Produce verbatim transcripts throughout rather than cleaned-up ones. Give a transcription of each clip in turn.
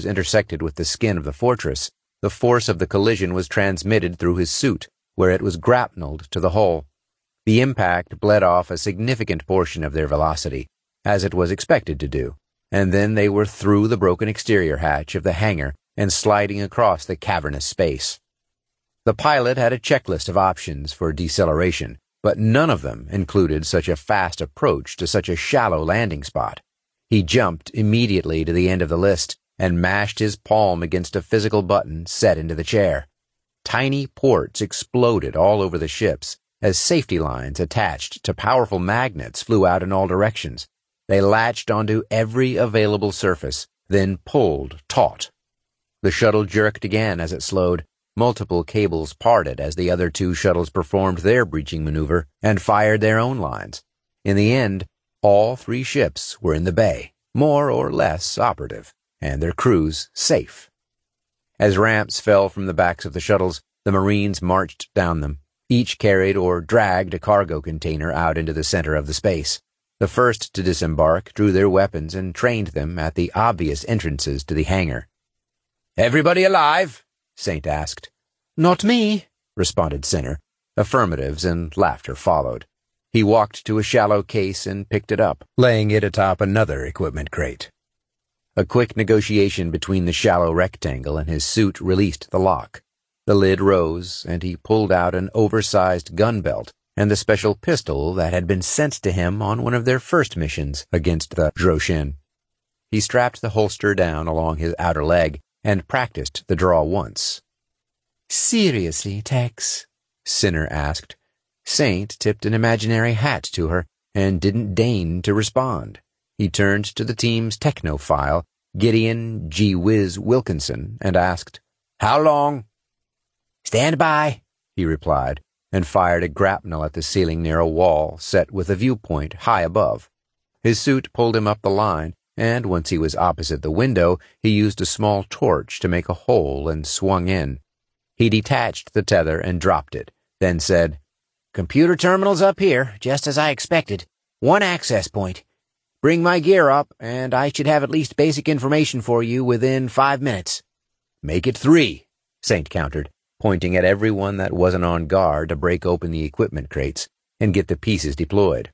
tubes intersected with the skin of the fortress, the force of the collision was transmitted through his suit, where it was grapneled to the hull. The impact bled off a significant portion of their velocity, as it was expected to do, and then they were through the broken exterior hatch of the hangar and sliding across the cavernous space. The pilot had a checklist of options for deceleration, but none of them included such a fast approach to such a shallow landing spot. He jumped immediately to the end of the list and mashed his palm against a physical button set into the chair. Tiny ports exploded all over the ships as safety lines attached to powerful magnets flew out in all directions. They latched onto every available surface, then pulled taut. The shuttle jerked again as it slowed. Multiple cables parted as the other two shuttles performed their breaching maneuver and fired their own lines. In the end, all three ships were in the bay, more or less operative, and their crews safe. As ramps fell from the backs of the shuttles, the Marines marched down them. Each carried or dragged a cargo container out into the center of the space. The first to disembark drew their weapons and trained them at the obvious entrances to the hangar. "Everybody alive?" Saint asked. "Not me," responded Cinner. Affirmatives and laughter followed. He walked to a shallow case and picked it up, laying it atop another equipment crate. A quick negotiation between the shallow rectangle and his suit released the lock. The lid rose, and he pulled out an oversized gun belt and the special pistol that had been sent to him on one of their first missions against the Droshin. He strapped the holster down along his outer leg and practiced the draw once. "Seriously, Tex?" Cinner asked. Saint tipped an imaginary hat to her and didn't deign to respond. He turned to the team's technophile, Gideon G. Whiz Wilkinson, and asked, "How long?" "Stand by," he replied, and fired a grapnel at the ceiling near a wall set with a viewpoint high above. His suit pulled him up the line, and once he was opposite the window, he used a small torch to make a hole and swung in. He detached the tether and dropped it, then said, "Computer terminal's up here, just as I expected. One access point. Bring my gear up, and I should have at least basic information for you within five minutes." "Make it three," Saint countered, pointing at everyone that wasn't on guard to break open the equipment crates and get the pieces deployed.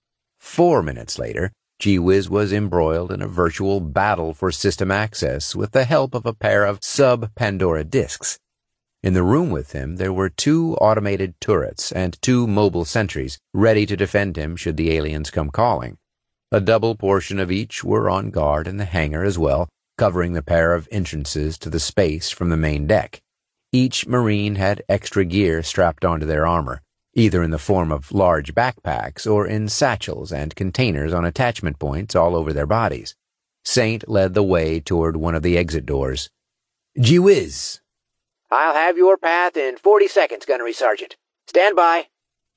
Four minutes later, G-Wiz was embroiled in a virtual battle for system access with the help of a pair of sub-Pandora discs. In the room with him, there were two automated turrets and two mobile sentries ready to defend him should the aliens come calling. A double portion of each were on guard in the hangar as well, covering the pair of entrances to the space from the main deck. Each Marine had extra gear strapped onto their armor, either in the form of large backpacks or in satchels and containers on attachment points all over their bodies. Saint led the way toward one of the exit doors. "Gee whiz!" "I'll have your path in forty seconds, Gunnery Sergeant. Stand by."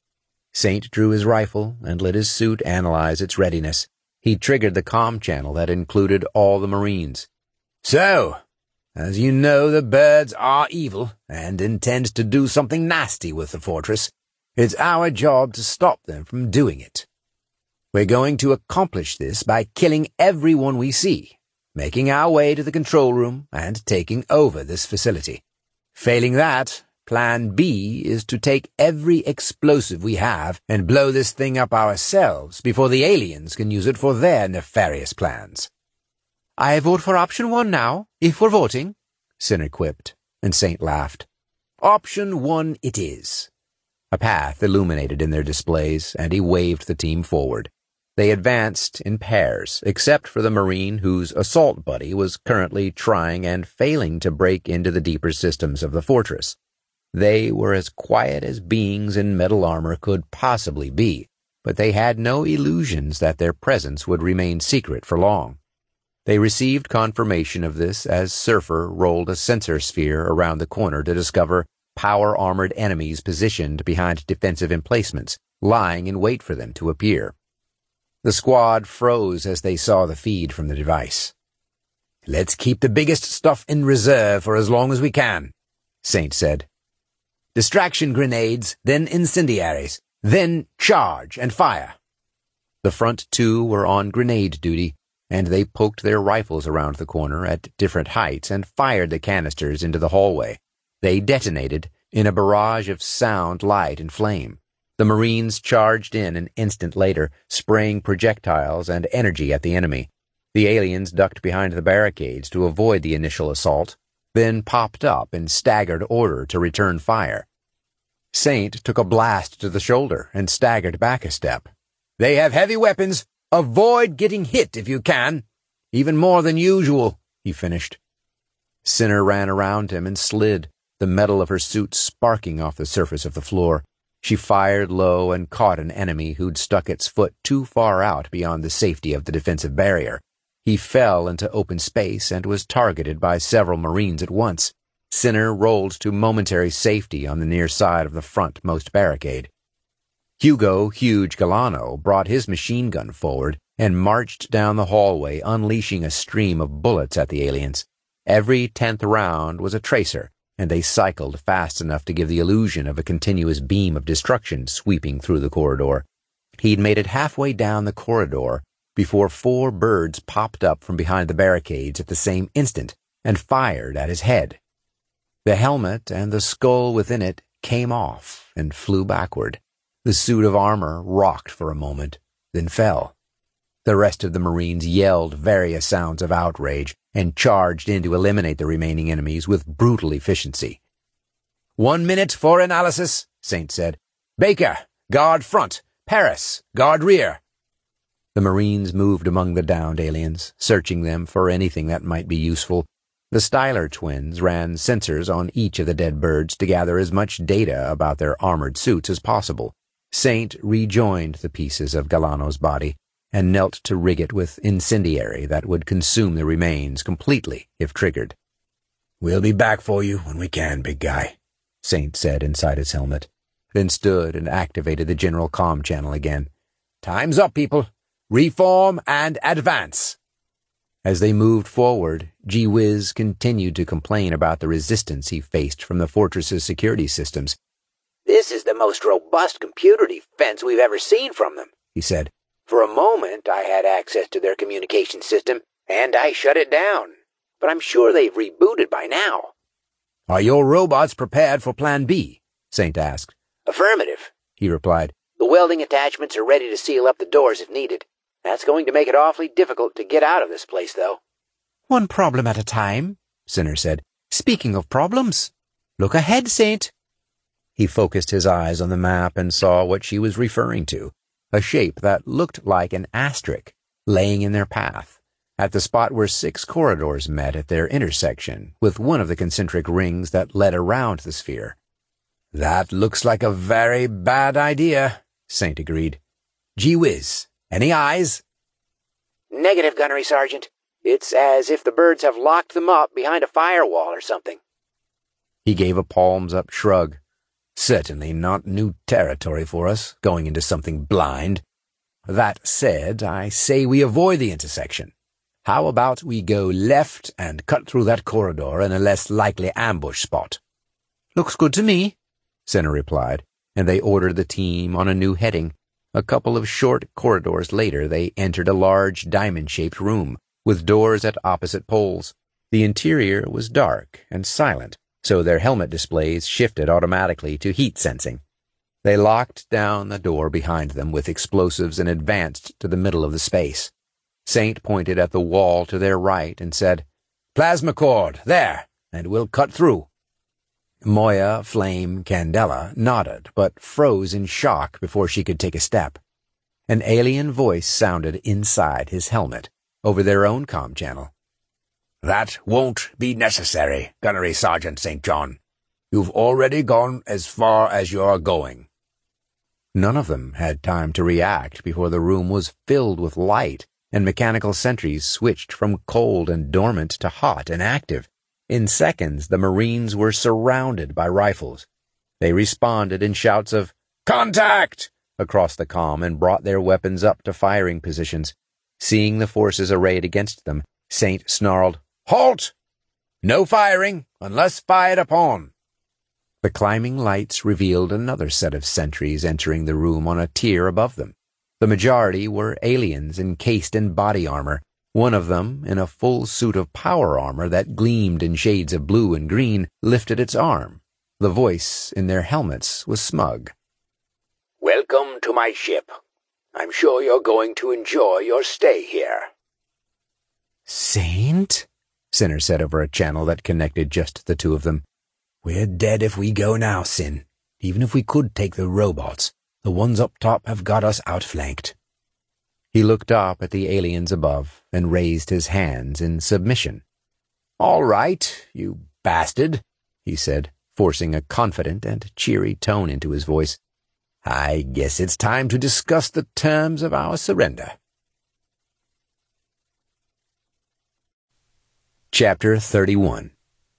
Saint drew his rifle and let his suit analyze its readiness. He triggered the comm channel that included all the Marines. "So, as you know, the birds are evil and intend to do something nasty with the fortress. It's our job to stop them from doing it. We're going to accomplish this by killing everyone we see, making our way to the control room and taking over this facility. Failing that, Plan B is to take every explosive we have and blow this thing up ourselves before the aliens can use it for their nefarious plans." "I vote for option one now, if we're voting," Cinner quipped, and Saint laughed. "Option one it is." A path illuminated in their displays, and he waved the team forward. They advanced in pairs, except for the Marine whose assault buddy was currently trying and failing to break into the deeper systems of the fortress. They were as quiet as beings in metal armor could possibly be, but they had no illusions that their presence would remain secret for long. They received confirmation of this as Surfer rolled a sensor sphere around the corner to discover power-armored enemies positioned behind defensive emplacements, lying in wait for them to appear. The squad froze as they saw the feed from the device. "Let's keep the biggest stuff in reserve for as long as we can," Saint said. "Distraction grenades, then incendiaries, then charge and fire." The front two were on grenade duty. and they poked their rifles around the corner at different heights and fired the canisters into the hallway. They detonated in a barrage of sound, light, and flame. The Marines charged in an instant later, spraying projectiles and energy at the enemy. The aliens ducked behind the barricades to avoid the initial assault, then popped up in staggered order to return fire. Saint took a blast to the shoulder and staggered back a step. "They have heavy weapons. Avoid getting hit if you can. Even more than usual," he finished. Cinner ran around him and slid, the metal of her suit sparking off the surface of the floor. She fired low and caught an enemy who'd stuck its foot too far out beyond the safety of the defensive barrier. He fell into open space and was targeted by several Marines at once. Cinner rolled to momentary safety on the near side of the frontmost barricade. Hugo Huge Galano brought his machine gun forward and marched down the hallway, unleashing a stream of bullets at the aliens. Every tenth round was a tracer, and they cycled fast enough to give the illusion of a continuous beam of destruction sweeping through the corridor. He'd made it halfway down the corridor before four birds popped up from behind the barricades at the same instant and fired at his head. The helmet and the skull within it came off and flew backward. The suit of armor rocked for a moment, then fell. The rest of the Marines yelled various sounds of outrage and charged in to eliminate the remaining enemies with brutal efficiency. "One minute for analysis," Saint said. "Baker, guard front. Paris, guard rear." The Marines moved among the downed aliens, searching them for anything that might be useful. The Styler twins ran sensors on each of the dead birds to gather as much data about their armored suits as possible. Saint rejoined the pieces of Galano's body and knelt to rig it with incendiary that would consume the remains completely if triggered. "We'll be back for you when we can, big guy," Saint said inside his helmet, then stood and activated the general comm channel again. "Time's up, people. Reform and advance." As they moved forward, Gee Whiz continued to complain about the resistance he faced from the fortress's security systems. "This is the most robust computer defense we've ever seen from them," he said. "For a moment, I had access to their communication system, and I shut it down. But I'm sure they've rebooted by now." "Are your robots prepared for Plan B?" Saint asked. "Affirmative," he replied. "The welding attachments are ready to seal up the doors if needed. That's going to make it awfully difficult to get out of this place, though." "One problem at a time," Cinner said. "Speaking of problems, look ahead, Saint." He focused his eyes on the map and saw what she was referring to, a shape that looked like an asterisk laying in their path, at the spot where six corridors met at their intersection with one of the concentric rings that led around the sphere. "That looks like a very bad idea," Saint agreed. "Gee whiz, any eyes?" "Negative, Gunnery Sergeant. It's as if the birds have locked them up behind a firewall or something." He gave a palms-up shrug. "Certainly not new territory for us, going into something blind. That said, I say we avoid the intersection. How about we go left and cut through that corridor in a less likely ambush spot?" "Looks good to me," Cinner replied, and they ordered the team on a new heading. A couple of short corridors later, they entered a large diamond-shaped room with doors at opposite poles. The interior was dark and silent, so their helmet displays shifted automatically to heat sensing. They locked down the door behind them with explosives and advanced to the middle of the space. Saint pointed at the wall to their right and said, "Plasma cord, there, and we'll cut through." Moya Flame Candela nodded, but froze in shock before she could take a step. An alien voice sounded inside his helmet, over their own comm channel. "That won't be necessary, Gunnery Sergeant Saint John. You've already gone as far as you're going." None of them had time to react before the room was filled with light, and mechanical sentries switched from cold and dormant to hot and active. In seconds, the Marines were surrounded by rifles. They responded in shouts of "Contact!" across the comm and brought their weapons up to firing positions. Seeing the forces arrayed against them, Saint snarled, "Halt! No firing unless fired upon." The climbing lights revealed another set of sentries entering the room on a tier above them. The majority were aliens encased in body armor, One of them, in a full suit of power armor that gleamed in shades of blue and green, lifted its arm. The voice in their helmets was smug. "Welcome to my ship. I'm sure you're going to enjoy your stay here." "Saint?" Sinner said over a channel that connected just the two of them. "We're dead if we go now, Sin. Even if we could take the robots, the ones up top have got us outflanked." He looked up at the aliens above and raised his hands in submission. "All right, you bastard," he said, forcing a confident and cheery tone into his voice. "I guess it's time to discuss the terms of our surrender." Chapter thirty-one.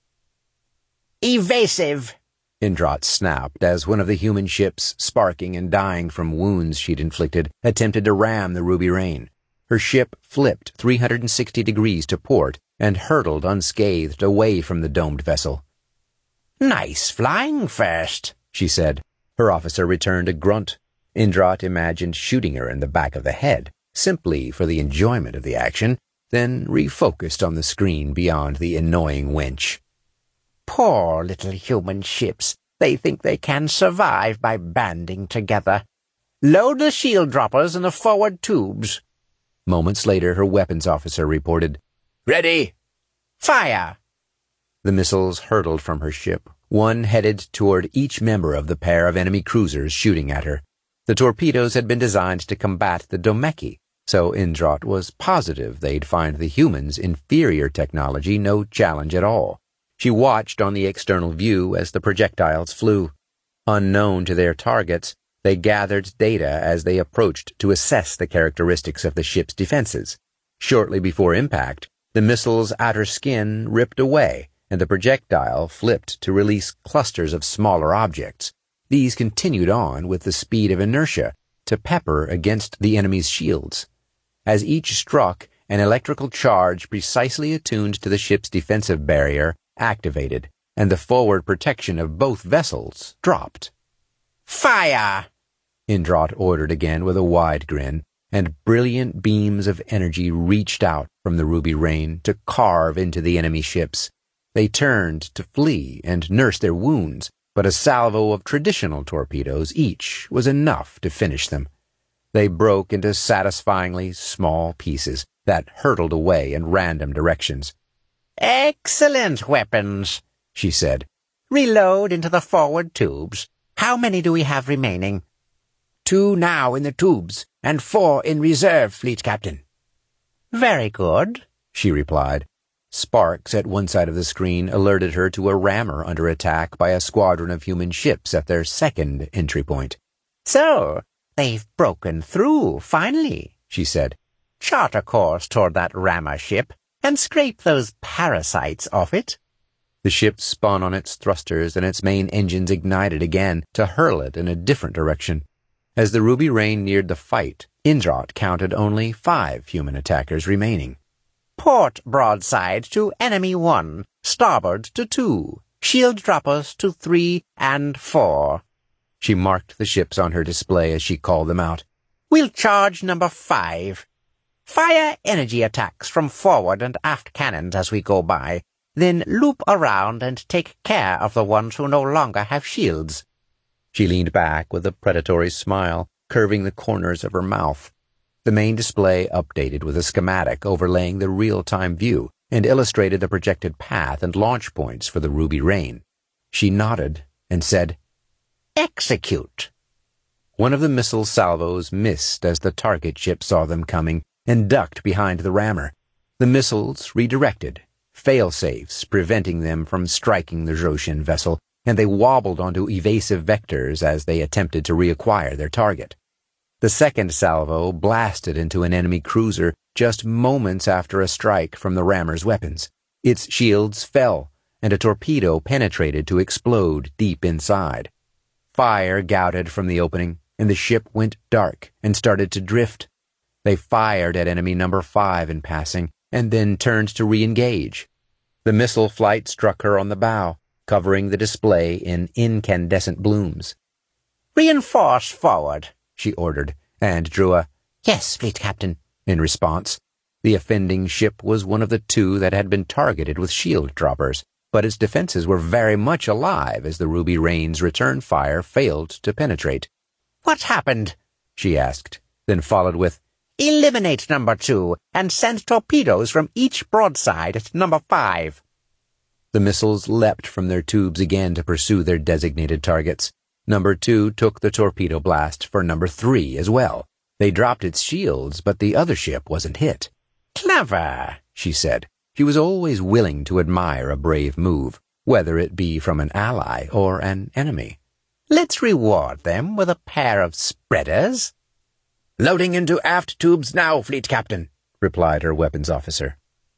"Evasive!" Indrat snapped as one of the human ships, sparking and dying from wounds she'd inflicted, attempted to ram the Ruby Rain. Her ship flipped three hundred sixty degrees to port and hurtled unscathed away from the domed vessel. "Nice flying first," she said. Her officer returned a grunt. Indrat imagined shooting her in the back of the head, simply for the enjoyment of the action, then refocused on the screen beyond the annoying winch. "Poor little human ships. They think they can survive by banding together. Load the shield droppers in the forward tubes." Moments later, her weapons officer reported, "Ready! Fire!" The missiles hurtled from her ship, one headed toward each member of the pair of enemy cruisers shooting at her. The torpedoes had been designed to combat the Domeki, so Indrat was positive they'd find the humans' inferior technology no challenge at all. She watched on the external view as the projectiles flew. Unknown to their targets, they gathered data as they approached to assess the characteristics of the ship's defenses. Shortly before impact, the missile's outer skin ripped away, and the projectile flipped to release clusters of smaller objects. These continued on with the speed of inertia to pepper against the enemy's shields. As each struck, an electrical charge precisely attuned to the ship's defensive barrier activated, and the forward protection of both vessels dropped. "Fire!" Indrat ordered again with a wide grin, and brilliant beams of energy reached out from the Ruby Rain to carve into the enemy ships. They turned to flee and nurse their wounds, but a salvo of traditional torpedoes each was enough to finish them. They broke into satisfyingly small pieces that hurtled away in random directions. "Excellent weapons," she said. "Reload into the forward tubes. How many do we have remaining?" "Two now in the tubes, and four in reserve, Fleet Captain." "Very good," she replied. Sparks at one side of the screen alerted her to a rammer under attack by a squadron of human ships at their second entry point. "So, they've broken through, finally," she said. "Chart a course toward that rammer ship, and scrape those parasites off it." The ship spun on its thrusters, and its main engines ignited again to hurl it in a different direction. As the Ruby Rain neared the fight, Indrat counted only five human attackers remaining. "Port broadside to enemy one, starboard to two, shield droppers to three and four." She marked the ships on her display as she called them out. "We'll charge number five. Fire energy attacks from forward and aft cannons as we go by, then loop around and take care of the ones who no longer have shields." She leaned back with a predatory smile, curving the corners of her mouth. The main display updated with a schematic overlaying the real-time view and illustrated the projected path and launch points for the Ruby Rain. She nodded and said, "Execute." One of the missile salvos missed as the target ship saw them coming and ducked behind the rammer. The missiles redirected, fail-safes preventing them from striking the Zhoshin vessel, and they wobbled onto evasive vectors as they attempted to reacquire their target. The second salvo blasted into an enemy cruiser just moments after a strike from the rammer's weapons. Its shields fell, and a torpedo penetrated to explode deep inside. Fire gouted from the opening, and the ship went dark and started to drift. They fired at enemy number five in passing, and then turned to re-engage. The missile flight struck her on the bow, covering the display in incandescent blooms. "Reinforce forward," she ordered, and drew a "Yes, Fleet Captain," in response. The offending ship was one of the two that had been targeted with shield droppers, but its defenses were very much alive as the Ruby Rain's return fire failed to penetrate. "What happened?" she asked, then followed with, "Eliminate number two and send torpedoes from each broadside at number five." The missiles leapt from their tubes again to pursue their designated targets. Number two took the torpedo blast for number three as well. They dropped its shields, but the other ship wasn't hit. "Clever," she said. She was always willing to admire a brave move, whether it be from an ally or an enemy. "Let's reward them with a pair of spreaders." "Loading into aft tubes now, Fleet Captain," replied her weapons officer.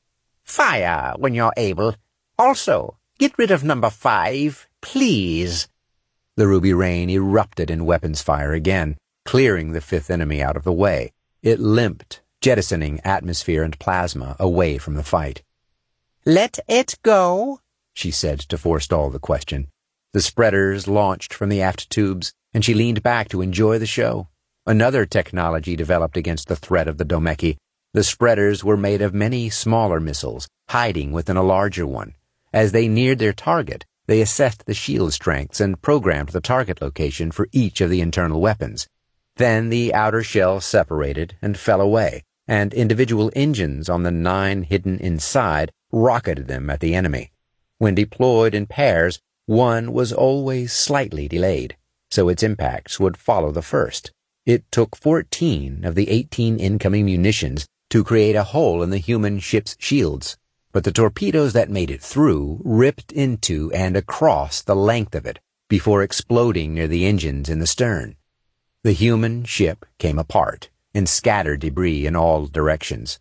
"Fire when you're able. Also, get rid of number five, please." The Ruby Rain erupted in weapons fire again, clearing the fifth enemy out of the way. It limped, jettisoning atmosphere and plasma away from the fight. "Let it go," she said to forestall the question. The spreaders launched from the aft tubes, and she leaned back to enjoy the show. Another technology developed against the threat of the Domeki. The spreaders were made of many smaller missiles, hiding within a larger one. As they neared their target, they assessed the shield strengths and programmed the target location for each of the internal weapons. Then the outer shell separated and fell away, and individual engines on the nine hidden inside rocketed them at the enemy. When deployed in pairs, one was always slightly delayed, so its impacts would follow the first. It took fourteen of the eighteen incoming munitions to create a hole in the human ship's shields, but the torpedoes that made it through ripped into and across the length of it before exploding near the engines in the stern. The human ship came apart and scattered debris in all directions.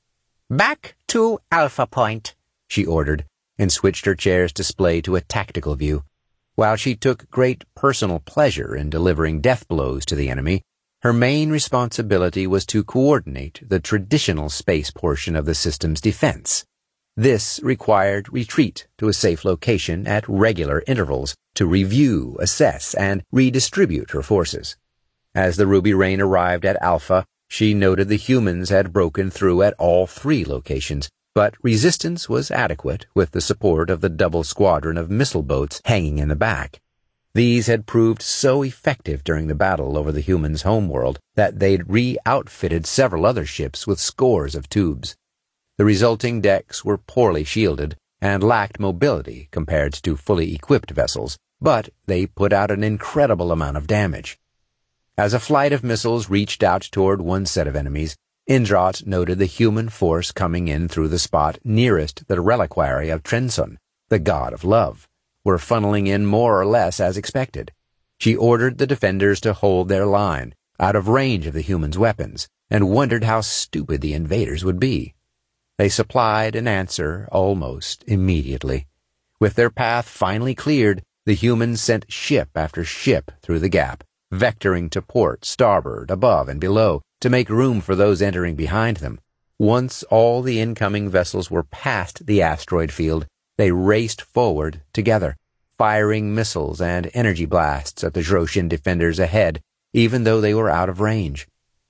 "Back to Alpha Point," she ordered, and switched her chair's display to a tactical view. While she took great personal pleasure in delivering death blows to the enemy, her main responsibility was to coordinate the traditional space portion of the system's defense. This required retreat to a safe location at regular intervals to review, assess, and redistribute her forces. As the Ruby Rain arrived at Alpha, she noted the humans had broken through at all three locations, but resistance was adequate with the support of the double squadron of missile boats hanging in the back. These had proved so effective during the battle over the humans' homeworld that they'd re-outfitted several other ships with scores of tubes. The resulting decks were poorly shielded and lacked mobility compared to fully equipped vessels, but they put out an incredible amount of damage. As a flight of missiles reached out toward one set of enemies, Indrat noted the human force coming in through the spot nearest the reliquary of Trensun, the god of love, were funneling in more or less as expected. She ordered the defenders to hold their line, out of range of the humans' weapons, and wondered how stupid the invaders would be. They supplied an answer almost immediately. With their path finally cleared, the humans sent ship after ship through the gap, vectoring to port, starboard, above, and below, to make room for those entering behind them. Once all the incoming vessels were past the asteroid field, they raced forward together, firing missiles and energy blasts at the Zhoshin defenders ahead, even though they were out of range.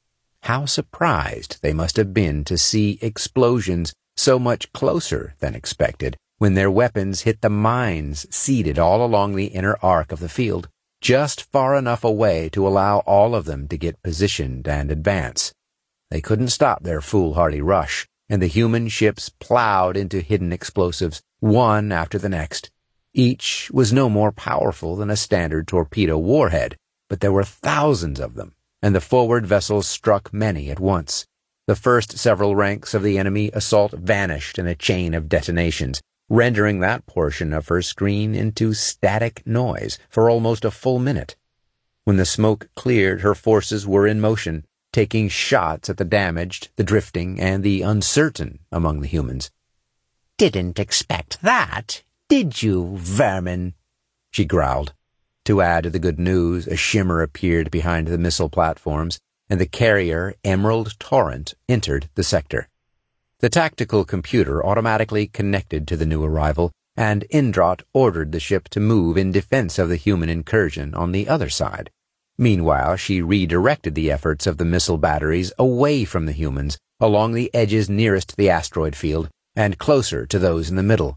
How surprised they must have been to see explosions so much closer than expected when their weapons hit the mines seeded all along the inner arc of the field, just far enough away to allow all of them to get positioned and advance. They couldn't stop their foolhardy rush, and the human ships plowed into hidden explosives, one after the next. Each was no more powerful than a standard torpedo warhead, but there were thousands of them, and the forward vessels struck many at once. The first several ranks of the enemy assault vanished in a chain of detonations, rendering that portion of her screen into static noise for almost a full minute. When the smoke cleared, her forces were in motion, taking shots at the damaged, the drifting, and the uncertain among the humans. "Didn't expect that, did you, vermin?" she growled. To add to the good news, a shimmer appeared behind the missile platforms, and the carrier Emerald Torrent entered the sector. The tactical computer automatically connected to the new arrival, and Indrat ordered the ship to move in defense of the human incursion on the other side. Meanwhile, she redirected the efforts of the missile batteries away from the humans along the edges nearest the asteroid field and closer to those in the middle.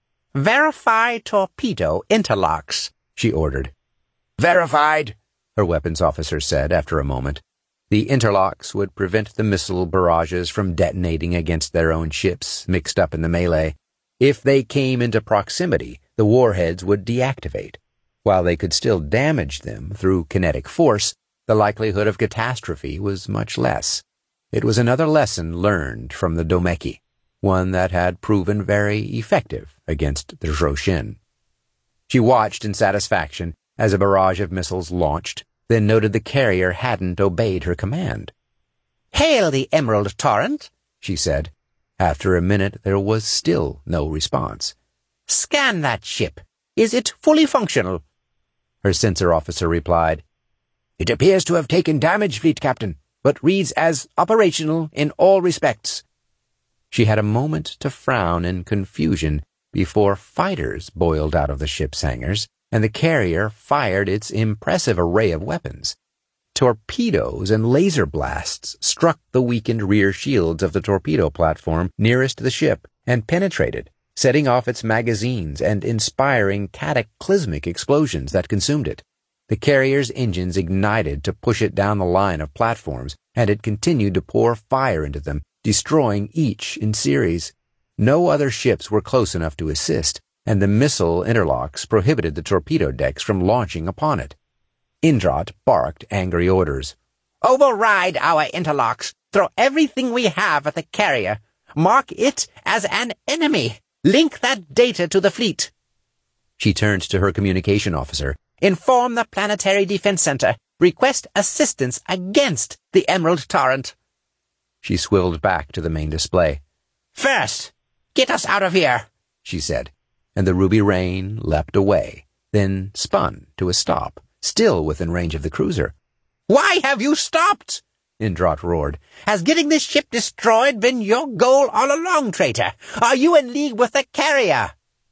"Verify torpedo interlocks," she ordered. "Verified," her weapons officer said after a moment. The interlocks would prevent the missile barrages from detonating against their own ships mixed up in the melee. If they came into proximity, the warheads would deactivate. While they could still damage them through kinetic force, the likelihood of catastrophe was much less. It was another lesson learned from the Domeki, one that had proven very effective against the Zhoshin. She watched in satisfaction as a barrage of missiles launched, then noted the carrier hadn't obeyed her command. "Hail the Emerald Torrent," she said. After a minute, there was still no response. "Scan that ship. Is it fully functional?" Her sensor officer replied, "It appears to have taken damage, Fleet Captain, but reads as operational in all respects." She had a moment to frown in confusion before fighters boiled out of the ship's hangars, and the carrier fired its impressive array of weapons. Torpedoes and laser blasts struck the weakened rear shields of the torpedo platform nearest the ship and penetrated, setting off its magazines and inspiring cataclysmic explosions that consumed it. The carrier's engines ignited to push it down the line of platforms, and it continued to pour fire into them, destroying each in series. No other ships were close enough to assist, and the missile interlocks prohibited the torpedo decks from launching upon it. Indrat barked angry orders. "Override our interlocks. Throw everything we have at the carrier. Mark it as an enemy. Link that data to the fleet." She turned to her communication officer. "Inform the Planetary Defense Center. Request assistance against the Emerald Torrent." She swilled back to the main display. "First, get us out of here," she said, and the Ruby Rain leapt away, then spun to a stop, still within range of the cruiser. "Why have you stopped?" Indrat roared. "Has getting this ship destroyed been your goal all along, traitor? Are you in league with the carrier?"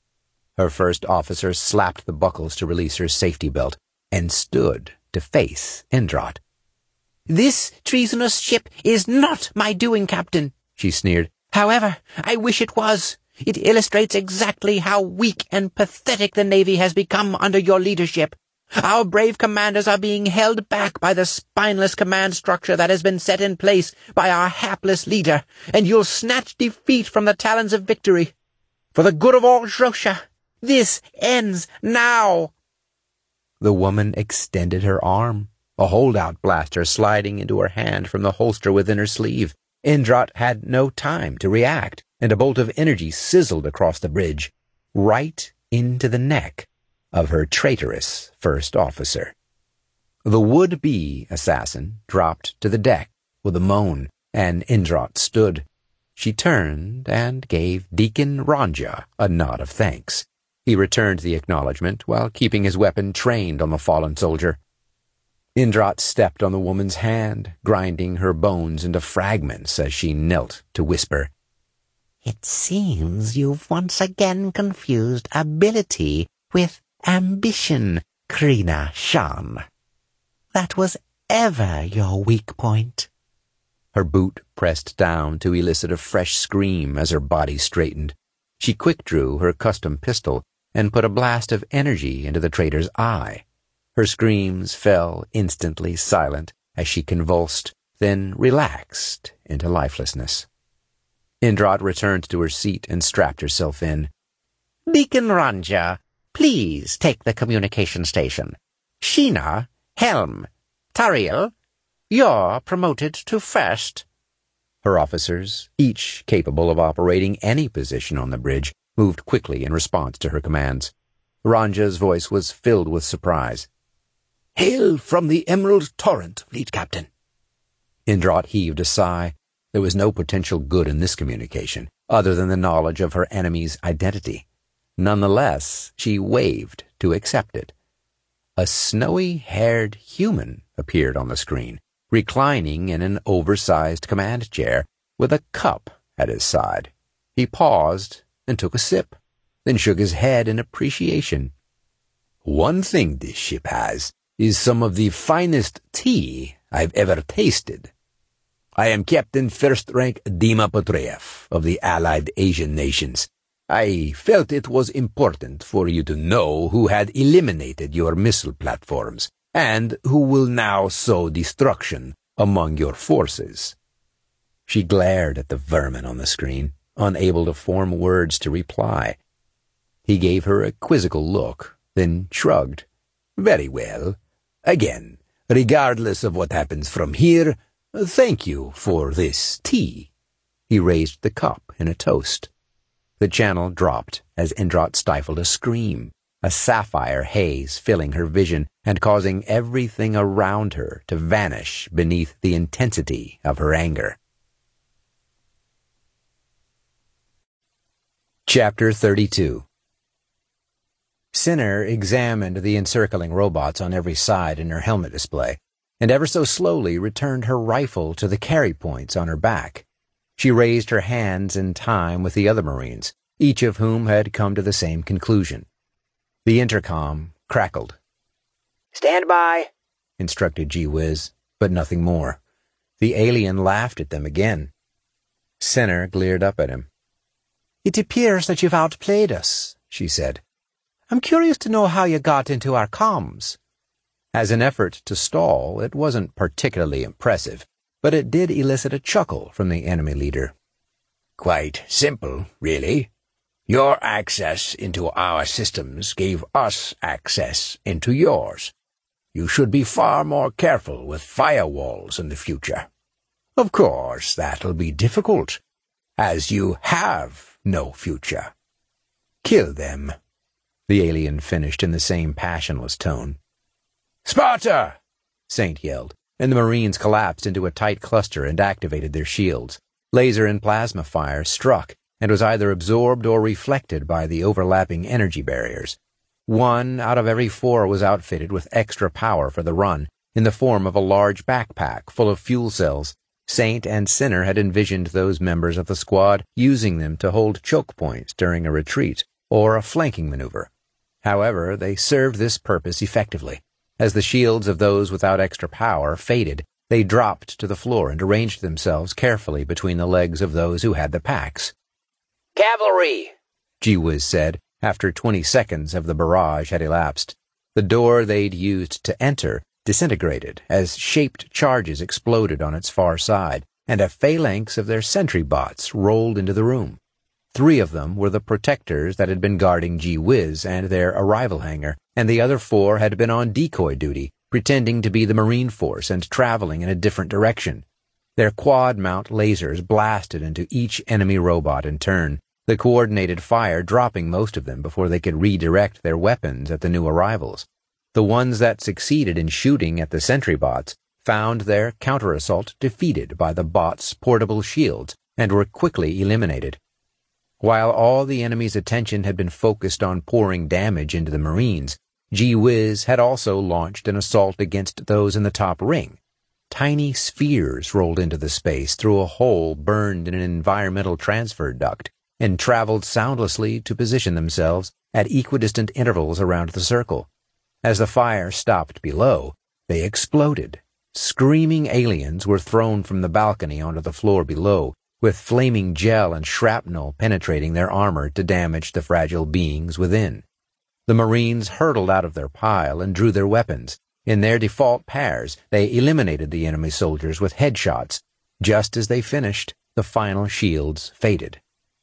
Her first officer slapped the buckles to release her safety belt and stood to face Indrat. "This treasonous ship is not my doing, Captain," she sneered. "However, I wish it was. It illustrates exactly how weak and pathetic the Navy has become under your leadership. Our brave commanders are being held back by the spineless command structure that has been set in place by our hapless leader, and you'll snatch defeat from the talons of victory. For the good of all Zhosha, this ends now." The woman extended her arm, a holdout blaster sliding into her hand from the holster within her sleeve. Indrat had no time to react, and a bolt of energy sizzled across the bridge, right into the neck of her traitorous first officer. The would-be assassin dropped to the deck with a moan, and Indrat stood. She turned and gave Deacon Ranja a nod of thanks. He returned the acknowledgement while keeping his weapon trained on the fallen soldier. Indrat stepped on the woman's hand, grinding her bones into fragments as she knelt to whisper, "It seems you've once again confused ability with ambition, Krina Shan. That was ever your weak point." Her boot pressed down to elicit a fresh scream as her body straightened. She quick-drew her custom pistol and put a blast of energy into the traitor's eye. Her screams fell instantly silent as she convulsed, then relaxed into lifelessness. Indrat returned to her seat and strapped herself in. "Deacon Ranja, please take the communication station. Sheena, helm. Tariel, you're promoted to first." Her officers, each capable of operating any position on the bridge, moved quickly in response to her commands. Ranja's voice was filled with surprise. "Hail from the Emerald Torrent, Fleet Captain." Indrat heaved a sigh. There was no potential good in this communication, other than the knowledge of her enemy's identity. Nonetheless, she waved to accept it. A snowy-haired human appeared on the screen, reclining in an oversized command chair with a cup at his side. He paused and took a sip, then shook his head in appreciation. "One thing this ship has is some of the finest tea I've ever tasted." I am Captain First Rank Dima Petreev of the Allied Asian Nations. I felt it was important for you to know who had eliminated your missile platforms and who will now sow destruction among your forces." She glared at the vermin on the screen, unable to form words to reply. He gave her a quizzical look, then shrugged. "Very well. Again, regardless of what happens from here, thank you for this tea." He raised the cup in a toast. The channel dropped as Indrat stifled a scream, a sapphire haze filling her vision and causing everything around her to vanish beneath the intensity of her anger. Chapter thirty-two. Sinner examined the encircling robots on every side in her helmet display, and ever so slowly returned her rifle to the carry points on her back. She raised her hands in time with the other Marines, each of whom had come to the same conclusion. The intercom crackled. "Stand by," instructed Gee Whiz, but nothing more. The alien laughed at them again. Sinner glared up at him. "It appears that you've outplayed us," she said. "I'm curious to know how you got into our comms." As an effort to stall, it wasn't particularly impressive, but it did elicit a chuckle from the enemy leader. "Quite simple, really. Your access into our systems gave us access into yours. You should be far more careful with firewalls in the future. Of course, that'll be difficult, as you have no future. Kill them," the alien finished in the same passionless tone. "Sparta!" Saint yelled, and the Marines collapsed into a tight cluster and activated their shields. Laser and plasma fire struck, and was either absorbed or reflected by the overlapping energy barriers. One out of every four was outfitted with extra power for the run, in the form of a large backpack full of fuel cells. Saint and Sinner had envisioned those members of the squad using them to hold choke points during a retreat or a flanking maneuver. However, they served this purpose effectively. As the shields of those without extra power faded, they dropped to the floor and arranged themselves carefully between the legs of those who had the packs. "Cavalry," Gee Whiz said, after twenty seconds of the barrage had elapsed. The door they'd used to enter disintegrated as shaped charges exploded on its far side, and a phalanx of their sentry bots rolled into the room. Three of them were the protectors that had been guarding Gee Whiz and their arrival hangar, and the other four had been on decoy duty, pretending to be the Marine force and traveling in a different direction. Their quad-mount lasers blasted into each enemy robot in turn, the coordinated fire dropping most of them before they could redirect their weapons at the new arrivals. The ones that succeeded in shooting at the sentry bots found their counter-assault defeated by the bots' portable shields and were quickly eliminated. While all the enemy's attention had been focused on pouring damage into the Marines, Gee Whiz had also launched an assault against those in the top ring. Tiny spheres rolled into the space through a hole burned in an environmental transfer duct and traveled soundlessly to position themselves at equidistant intervals around the circle. As the fire stopped below, they exploded. Screaming aliens were thrown from the balcony onto the floor below, with flaming gel and shrapnel penetrating their armor to damage the fragile beings within. The Marines hurtled out of their pile and drew their weapons. In their default pairs, they eliminated the enemy soldiers with headshots. Just as they finished, the final shields faded.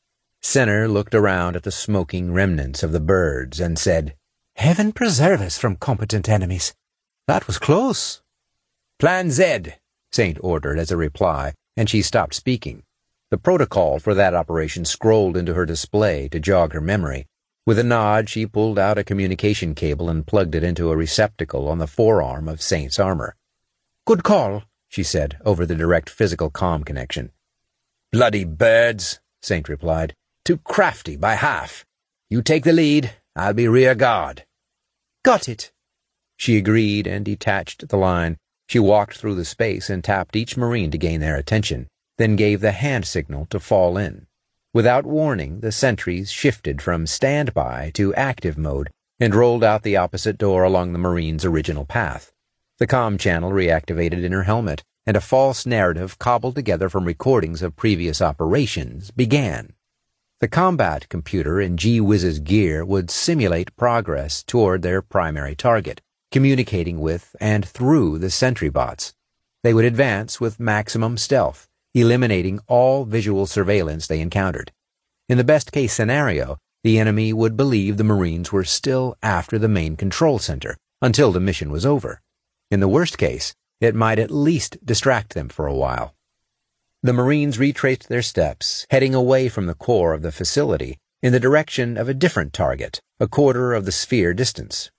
Sinner looked around at the smoking remnants of the birds and said, "Heaven preserve us from competent enemies. That was close." "Plan Z," Saint ordered as a reply, and she stopped speaking. The protocol for that operation scrolled into her display to jog her memory. With a nod, she pulled out a communication cable and plugged it into a receptacle on the forearm of Saint's armor. "Good call," she said, over the direct physical comm connection. "Bloody birds," Saint replied. "Too crafty by half. You take the lead, I'll be rear guard." "Got it." She agreed and detached the line. She walked through the space and tapped each Marine to gain their attention, then gave the hand signal to fall in. Without warning, the sentries shifted from standby to active mode and rolled out the opposite door along the Marine's original path. The comm channel reactivated in her helmet, and a false narrative cobbled together from recordings of previous operations began. The combat computer in Gee Whizz's gear would simulate progress toward their primary target, communicating with and through the sentry bots. They would advance with maximum stealth, eliminating all visual surveillance they encountered. In the best-case scenario, the enemy would believe the Marines were still after the main control center until the mission was over. In the worst case, it might at least distract them for a while. The Marines retraced their steps, heading away from the core of the facility in the direction of a different target, a quarter of the sphere distance.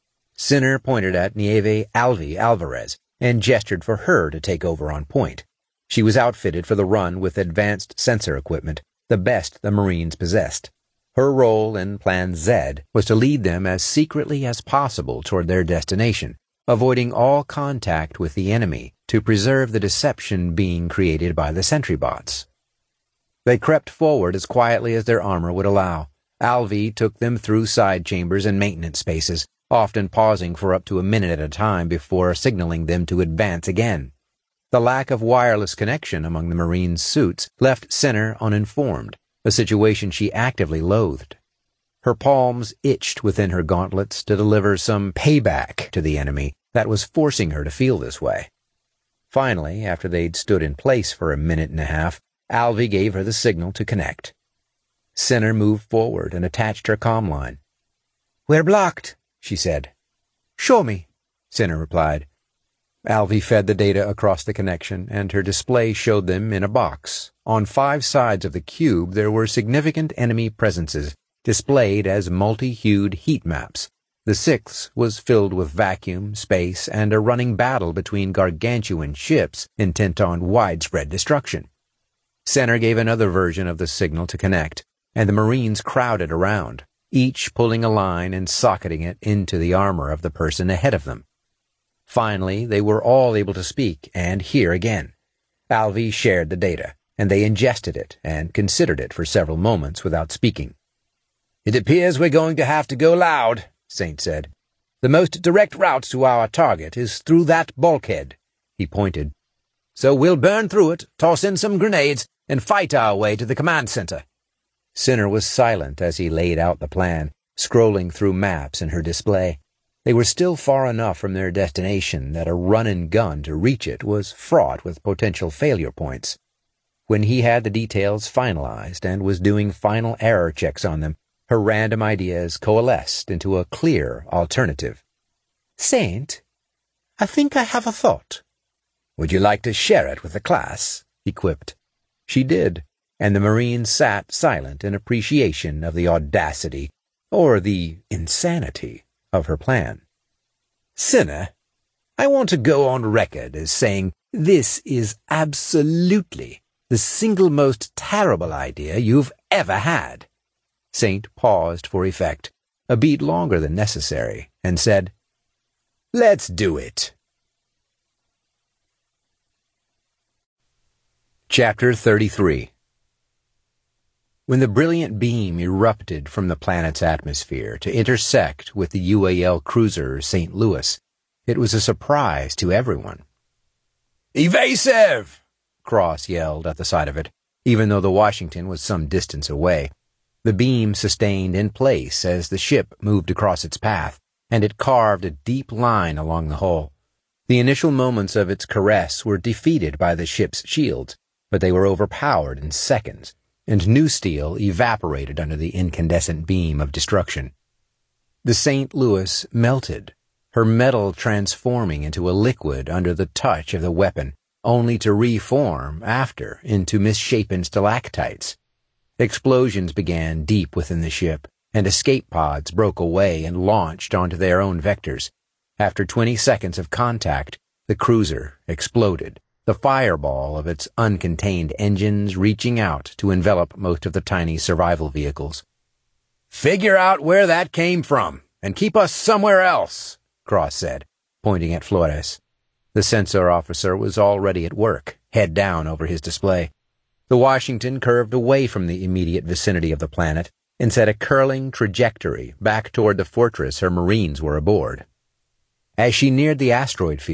Cinner pointed at Nieve Alvi Alvarez and gestured for her to take over on point. She was outfitted for the run with advanced sensor equipment, the best the Marines possessed. Her role in Plan Z was to lead them as secretly as possible toward their destination, avoiding all contact with the enemy to preserve the deception being created by the sentry bots. They crept forward as quietly as their armor would allow. Alvi took them through side chambers and maintenance spaces, often pausing for up to a minute at a time before signaling them to advance again. The lack of wireless connection among the Marines' suits left Cinner uninformed, a situation she actively loathed. Her palms itched within her gauntlets to deliver some payback to the enemy that was forcing her to feel this way. Finally, after they'd stood in place for a minute and a half, Alvi gave her the signal to connect. Cinner moved forward and attached her comm line. "We're blocked," she said. "Show me," Cinner replied. Alvi fed the data across the connection, and her display showed them in a box. On five sides of the cube there were significant enemy presences, displayed as multi-hued heat maps. The sixth was filled with vacuum, space, and a running battle between gargantuan ships intent on widespread destruction. Cinner gave another version of the signal to connect, and the Marines crowded around, each pulling a line and socketing it into the armor of the person ahead of them. Finally, they were all able to speak and hear again. Alvi shared the data, and they ingested it and considered it for several moments without speaking. "It appears we're going to have to go loud," Saint said. "The most direct route to our target is through that bulkhead," he pointed. "So we'll burn through it, toss in some grenades, and fight our way to the command center." Cinner was silent as he laid out the plan, scrolling through maps in her display. They were still far enough from their destination that a run-and-gun to reach it was fraught with potential failure points. When he had the details finalized and was doing final error checks on them, her random ideas coalesced into a clear alternative. "Saint, I think I have a thought." "Would you like to share it with the class?" he quipped. She did, and the Marines sat silent in appreciation of the audacity, or the insanity, of her plan. "Cinner, I want to go on record as saying this is absolutely the single most terrible idea you've ever had." Saint paused for effect, a beat longer than necessary, and said, "Let's do it." Chapter thirty-three. When the brilliant beam erupted from the planet's atmosphere to intersect with the U A L cruiser Saint Louis, it was a surprise to everyone. "Evasive!" Cross yelled at the sight of it, even though the Washington was some distance away. The beam sustained in place as the ship moved across its path, and it carved a deep line along the hull. The initial moments of its caress were defeated by the ship's shields, but they were overpowered in seconds, and new steel evaporated under the incandescent beam of destruction. The Saint Louis melted, her metal transforming into a liquid under the touch of the weapon, only to reform after into misshapen stalactites. Explosions began deep within the ship, and escape pods broke away and launched onto their own vectors. After twenty seconds of contact, the cruiser exploded, the fireball of its uncontained engines reaching out to envelop most of the tiny survival vehicles. "Figure out where that came from, and keep us somewhere else," Cross said, pointing at Flores. The sensor officer was already at work, head down over his display. The Washington curved away from the immediate vicinity of the planet and set a curling trajectory back toward the fortress her Marines were aboard. As she neared the asteroid field,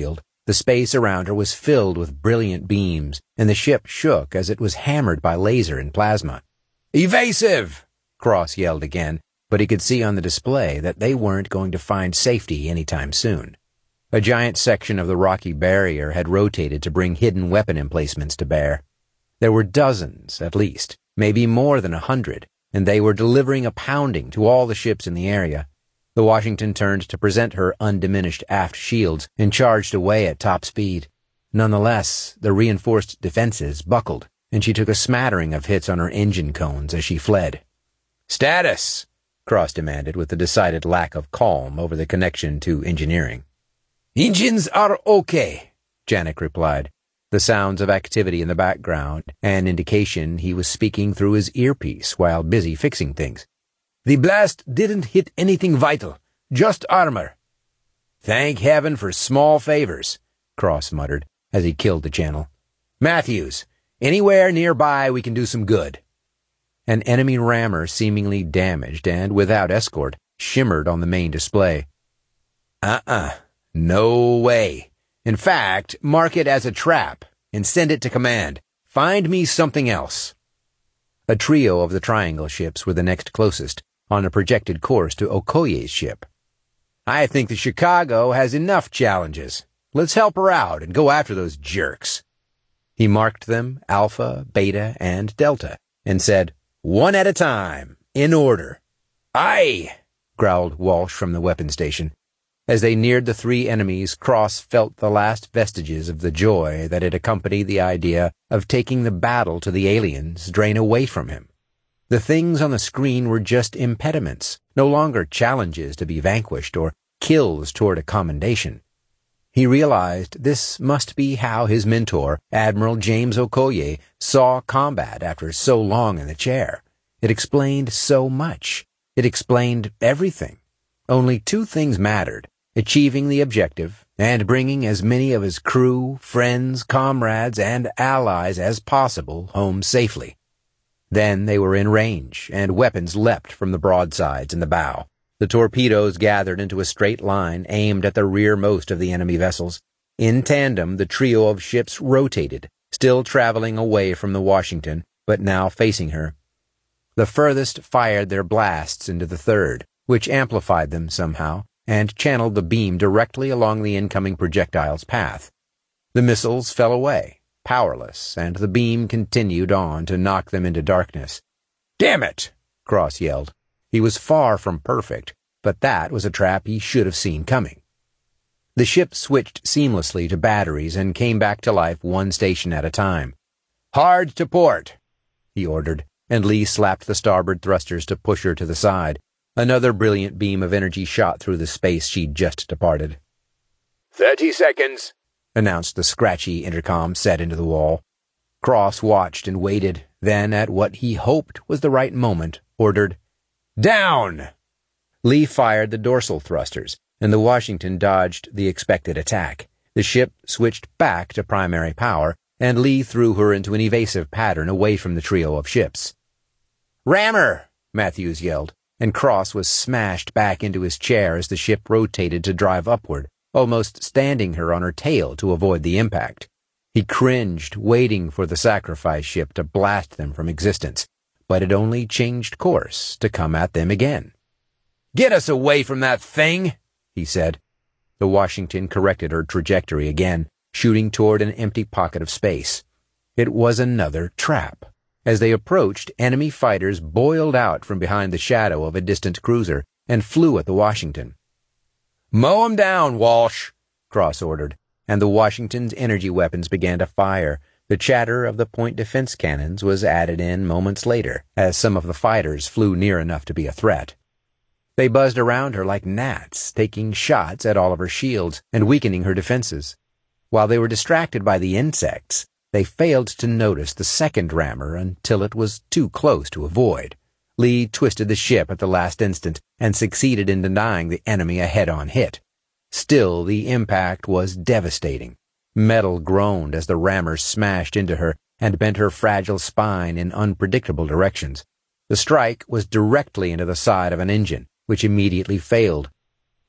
The space around her was filled with brilliant beams, and the ship shook as it was hammered by laser and plasma. "Evasive!" Cross yelled again, but he could see on the display that they weren't going to find safety anytime soon. A giant section of the rocky barrier had rotated to bring hidden weapon emplacements to bear. There were dozens, at least, maybe more than a hundred, and they were delivering a pounding to all the ships in the area. The Washington turned to present her undiminished aft shields and charged away at top speed. Nonetheless, the reinforced defenses buckled, and she took a smattering of hits on her engine cones as she fled. "Status!" Cross demanded with a decided lack of calm over the connection to engineering. "Engines are okay," Janek replied, the sounds of activity in the background an indication he was speaking through his earpiece while busy fixing things. "The blast didn't hit anything vital, just armor." "Thank heaven for small favors," Cross muttered as he killed the channel. "Matthews, anywhere nearby we can do some good." An enemy rammer, seemingly damaged and without escort, shimmered on the main display. Uh-uh. No way. In fact, mark it as a trap and send it to command. Find me something else. A trio of the Triangle ships were the next closest, on a projected course to Okoye's ship. "I think the Chicago has enough challenges. Let's help her out and go after those jerks." He marked them Alpha, Beta, and Delta, and said, "One at a time, in order." "Aye," growled Walsh from the weapon station. As they neared the three enemies, Cross felt the last vestiges of the joy that had accompanied the idea of taking the battle to the aliens drain away from him. The things on the screen were just impediments, no longer challenges to be vanquished or kills toward a commendation. He realized this must be how his mentor, Admiral James Okoye, saw combat after so long in the chair. It explained so much. It explained everything. Only two things mattered: achieving the objective and bringing as many of his crew, friends, comrades, and allies as possible home safely. Then they were in range, and weapons leapt from the broadsides in the bow. The torpedoes gathered into a straight line aimed at the rearmost of the enemy vessels. In tandem, the trio of ships rotated, still traveling away from the Washington, but now facing her. The furthest fired their blasts into the third, which amplified them somehow, and channeled the beam directly along the incoming projectile's path. The missiles fell away, powerless, and the beam continued on to knock them into darkness. "Damn it!" Cross yelled. He was far from perfect, but that was a trap he should have seen coming. The ship switched seamlessly to batteries and came back to life one station at a time. "Hard to port," he ordered, and Lee slapped the starboard thrusters to push her to the side. Another brilliant beam of energy shot through the space she'd just departed. Thirty seconds, announced the scratchy intercom set into the wall. Cross watched and waited, then, at what he hoped was the right moment, ordered, "Down!" Lee fired the dorsal thrusters, and the Washington dodged the expected attack. The ship switched back to primary power, and Lee threw her into an evasive pattern away from the trio of ships. "Rammer!" Matthews yelled, and Cross was smashed back into his chair as the ship rotated to drive upward, almost standing her on her tail to avoid the impact. He cringed, waiting for the sacrifice ship to blast them from existence, but it only changed course to come at them again. "Get us away from that thing!" he said. The Washington corrected her trajectory again, shooting toward an empty pocket of space. It was another trap. As they approached, enemy fighters boiled out from behind the shadow of a distant cruiser and flew at the Washington. "Mow 'em down, Walsh," Cross ordered, and the Washington's energy weapons began to fire. The chatter of the point defense cannons was added in moments later, as some of the fighters flew near enough to be a threat. They buzzed around her like gnats, taking shots at all of her shields and weakening her defenses. While they were distracted by the insects, they failed to notice the second rammer until it was too close to avoid. Lee twisted the ship at the last instant and succeeded in denying the enemy a head-on hit. Still, the impact was devastating. Metal groaned as the rammer smashed into her and bent her fragile spine in unpredictable directions. The strike was directly into the side of an engine, which immediately failed.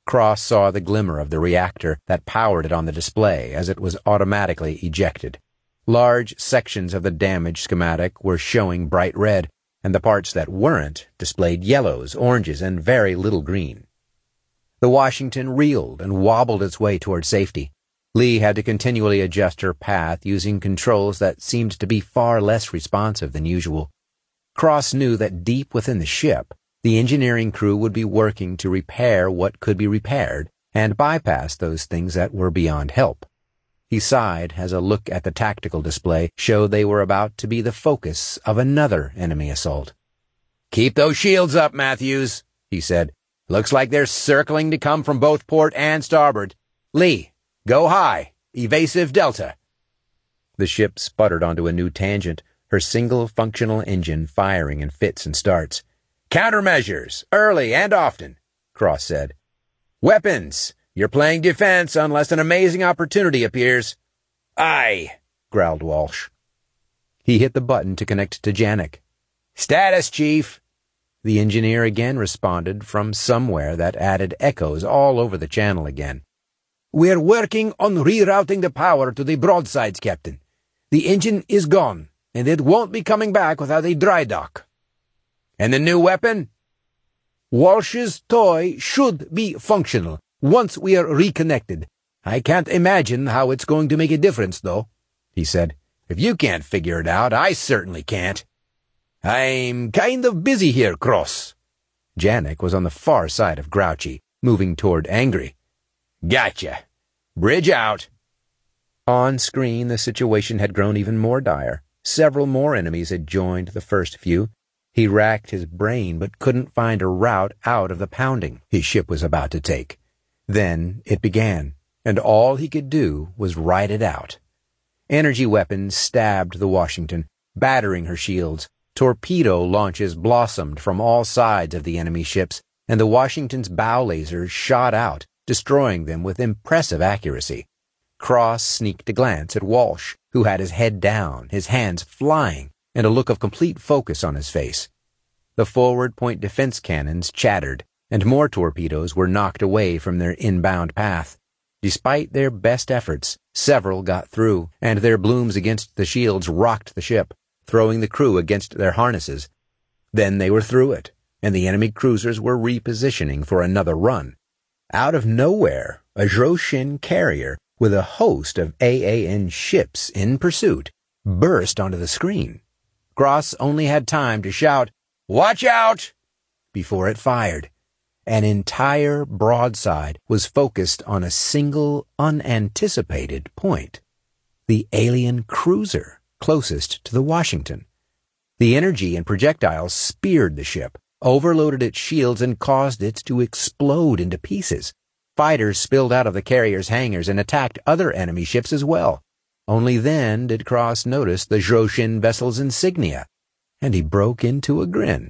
Cross saw the glimmer of the reactor that powered it on the display as it was automatically ejected. Large sections of the damaged schematic were showing bright red, and the parts that weren't displayed yellows, oranges, and very little green. The Washington reeled and wobbled its way toward safety. Lee had to continually adjust her path using controls that seemed to be far less responsive than usual. Cross knew that deep within the ship, the engineering crew would be working to repair what could be repaired and bypass those things that were beyond help. He sighed as a look at the tactical display showed they were about to be the focus of another enemy assault. "Keep those shields up, Matthews," he said. "Looks like they're circling to come from both port and starboard. Lee, go high. Evasive Delta." The ship sputtered onto a new tangent, her single functional engine firing in fits and starts. "Countermeasures, early and often," Cross said. "Weapons, you're playing defense unless an amazing opportunity appears." "Aye," growled Walsh. He hit the button to connect to Janik. "Status, Chief." The engineer again responded from somewhere that added echoes all over the channel again. "We're working on rerouting the power to the broadsides, Captain. The engine is gone, and it won't be coming back without a dry dock." "And the new weapon?" "Walsh's toy should be functional once we are reconnected. I can't imagine how it's going to make a difference, though," he said. "If you can't figure it out, I certainly can't." "I'm kind of busy here, Cross." Janik was on the far side of Grouchy, moving toward Angry. "Gotcha. Bridge out." On screen, the situation had grown even more dire. Several more enemies had joined the first few. He racked his brain but couldn't find a route out of the pounding his ship was about to take. Then it began, and all he could do was ride it out. Energy weapons stabbed the Washington, battering her shields. Torpedo launches blossomed from all sides of the enemy ships, and the Washington's bow lasers shot out, destroying them with impressive accuracy. Cross sneaked a glance at Walsh, who had his head down, his hands flying, and a look of complete focus on his face. The forward point defense cannons chattered, and more torpedoes were knocked away from their inbound path. Despite their best efforts, several got through, and their blooms against the shields rocked the ship, throwing the crew against their harnesses. Then they were through it, and the enemy cruisers were repositioning for another run. Out of nowhere, a Zhoshin carrier with a host of A A N ships in pursuit burst onto the screen. Cross only had time to shout, "Watch out!" before it fired. An entire broadside was focused on a single, unanticipated point. The alien cruiser closest to the Washington. The energy and projectiles speared the ship, overloaded its shields, and caused it to explode into pieces. Fighters spilled out of the carrier's hangars and attacked other enemy ships as well. Only then did Cross notice the Zhoshin vessel's insignia, and he broke into a grin.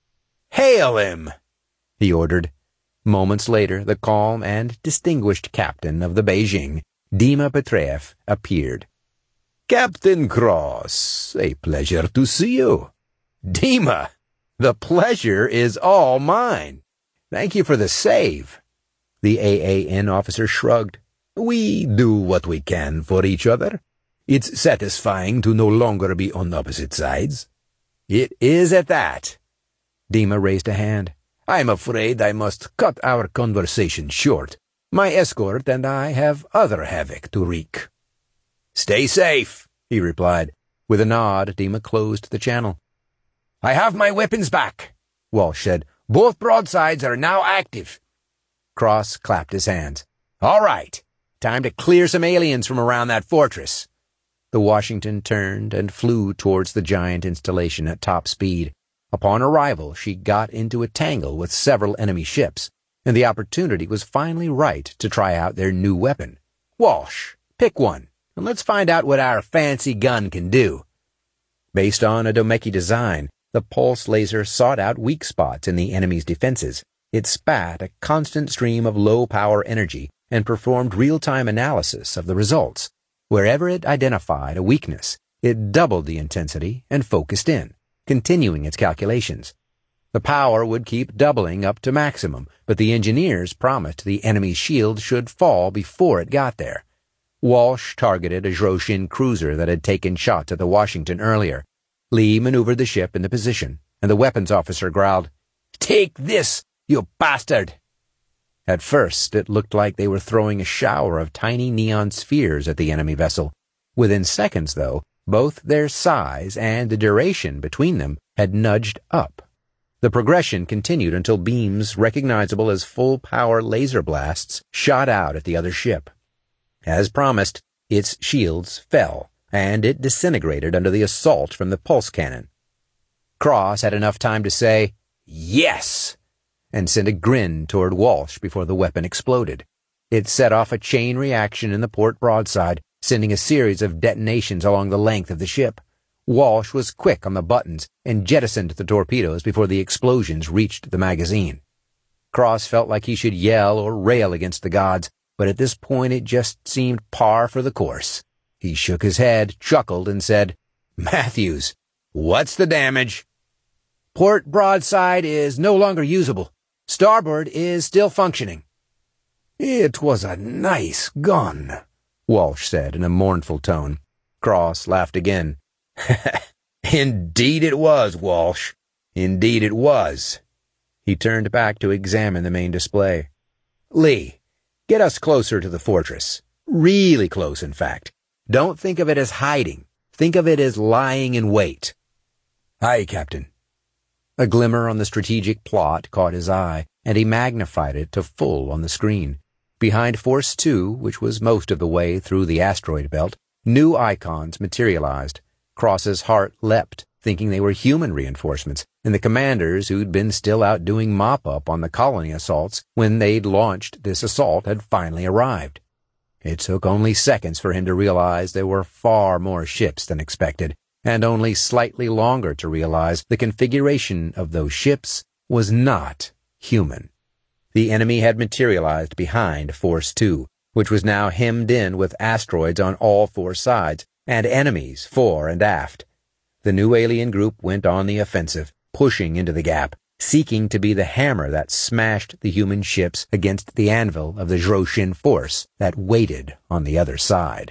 "Hail him!" he ordered. Moments later, the calm and distinguished captain of the Beijing, Dima Petreev, appeared. "Captain Cross, a pleasure to see you." "Dima, the pleasure is all mine. Thank you for the save." The A A N officer shrugged. "We do what we can for each other. It's satisfying to no longer be on opposite sides." "It is at that." Dima raised a hand. "I'm afraid I must cut our conversation short. My escort and I have other havoc to wreak." "Stay safe," he replied. With a nod, Dima closed the channel. "I have my weapons back," Walsh said. "Both broadsides are now active." Cross clapped his hands. "All right. Time to clear some aliens from around that fortress." The Washington turned and flew towards the giant installation at top speed. Upon arrival, she got into a tangle with several enemy ships, and the opportunity was finally right to try out their new weapon. "Walsh, pick one, and let's find out what our fancy gun can do." Based on a Domeki design, the pulse laser sought out weak spots in the enemy's defenses. It spat a constant stream of low-power energy and performed real-time analysis of the results. Wherever it identified a weakness, it doubled the intensity and focused in, continuing its calculations. The power would keep doubling up to maximum, but the engineers promised the enemy's shield should fall before it got there. Walsh targeted a Zhoshin cruiser that had taken shots at the Washington earlier. Lee maneuvered the ship into position, and the weapons officer growled, "Take this, you bastard!" At first, it looked like they were throwing a shower of tiny neon spheres at the enemy vessel. Within seconds, though, both their size and the duration between them had nudged up. The progression continued until beams recognizable as full-power laser blasts shot out at the other ship. As promised, its shields fell, and it disintegrated under the assault from the pulse cannon. Cross had enough time to say, "Yes!" and sent a grin toward Walsh before the weapon exploded. It set off a chain reaction in the port broadside, sending a series of detonations along the length of the ship. Walsh was quick on the buttons and jettisoned the torpedoes before the explosions reached the magazine. Cross felt like he should yell or rail against the gods, but at this point it just seemed par for the course. He shook his head, chuckled, and said, "Matthews, what's the damage?" "Port broadside is no longer usable. Starboard is still functioning." "It was a nice gun," Walsh said in a mournful tone. Cross laughed again. "Indeed it was, Walsh. Indeed it was." He turned back to examine the main display. "Lee, get us closer to the fortress. Really close, in fact. Don't think of it as hiding. Think of it as lying in wait." "Aye, Captain." A glimmer on the strategic plot caught his eye, and he magnified it to full on the screen. Behind Force Two, which was most of the way through the asteroid belt, new icons materialized. Cross's heart leapt, thinking they were human reinforcements, and the commanders who'd been still out doing mop-up on the colony assaults when they'd launched this assault had finally arrived. It took only seconds for him to realize there were far more ships than expected, and only slightly longer to realize the configuration of those ships was not human. The enemy had materialized behind Force Two, which was now hemmed in with asteroids on all four sides, and enemies fore and aft. The new alien group went on the offensive, pushing into the gap, seeking to be the hammer that smashed the human ships against the anvil of the Zhoshin force that waited on the other side.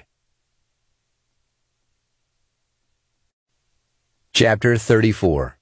Chapter thirty-four.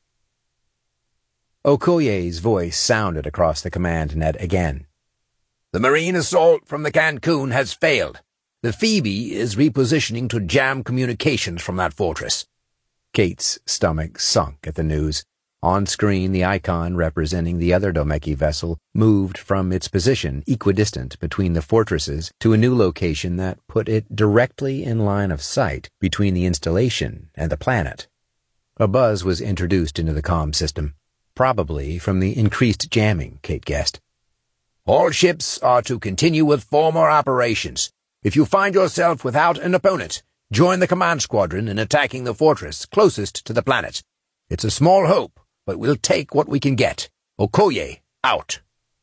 Okoye's voice sounded across the command net again. "The marine assault from the Cancun has failed. The Phoebe is repositioning to jam communications from that fortress." Kate's stomach sunk at the news. On screen, the icon representing the other Domeki vessel moved from its position equidistant between the fortresses to a new location that put it directly in line of sight between the installation and the planet. A buzz was introduced into the comm system, probably from the increased jamming, Kate guessed. "All ships are to continue with former operations. If you find yourself without an opponent, join the command squadron in attacking the fortress closest to the planet. It's a small hope, but we'll take what we can get. Okoye, out."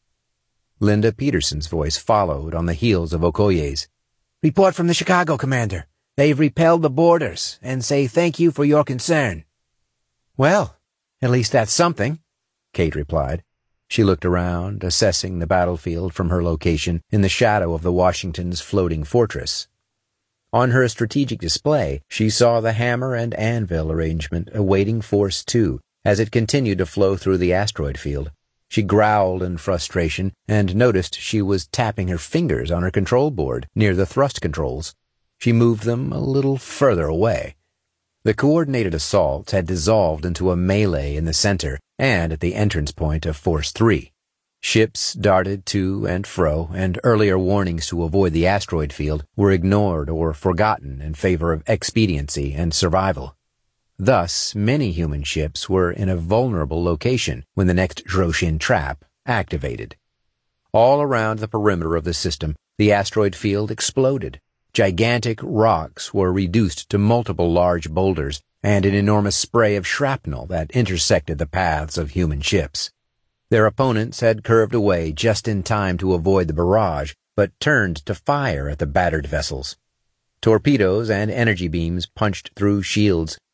Linda Peterson's voice followed on the heels of Okoye's. "Report from the Chicago, Commander. They've repelled the boarders and say thank you for your concern." "Well, at least that's something," Kate replied. She looked around, assessing the battlefield from her location in the shadow of the Washington's floating fortress. On her strategic display, she saw the hammer and anvil arrangement awaiting Force Two as it continued to flow through the asteroid field. She growled in frustration and noticed she was tapping her fingers on her control board near the thrust controls. She moved them a little further away. The coordinated assaults had dissolved into a melee in the center and at the entrance point of Force Three. Ships darted to and fro, and earlier warnings to avoid the asteroid field were ignored or forgotten in favor of expediency and survival. Thus, many human ships were in a vulnerable location when the next Zhoshin trap activated. All around the perimeter of the system, the asteroid field exploded. Gigantic rocks were reduced to multiple large boulders and an enormous spray of shrapnel that intersected the paths of human ships. Their opponents had curved away just in time to avoid the barrage, but turned to fire at the battered vessels. Torpedoes and energy beams punched through shields,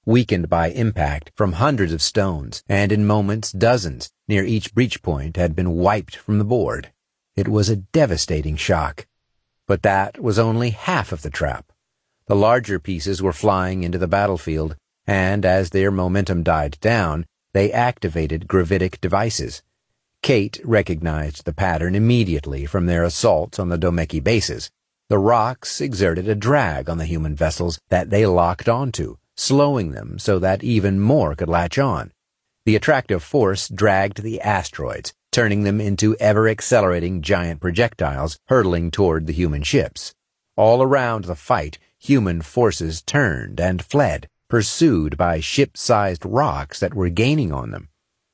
weakened by impact from hundreds of stones, and in moments dozens near each breach point had been wiped from the board. It was a devastating shock. But that was only half of the trap. The larger pieces were flying into the battlefield, and as their momentum died down, they activated gravitic devices. Kate recognized the pattern immediately from their assaults on the Domeki bases. The rocks exerted a drag on the human vessels that they locked onto, slowing them so that even more could latch on. The attractive force dragged the asteroids, turning them into ever-accelerating giant projectiles hurtling toward the human ships. All around the fight, human forces turned and fled, pursued by ship-sized rocks that were gaining on them.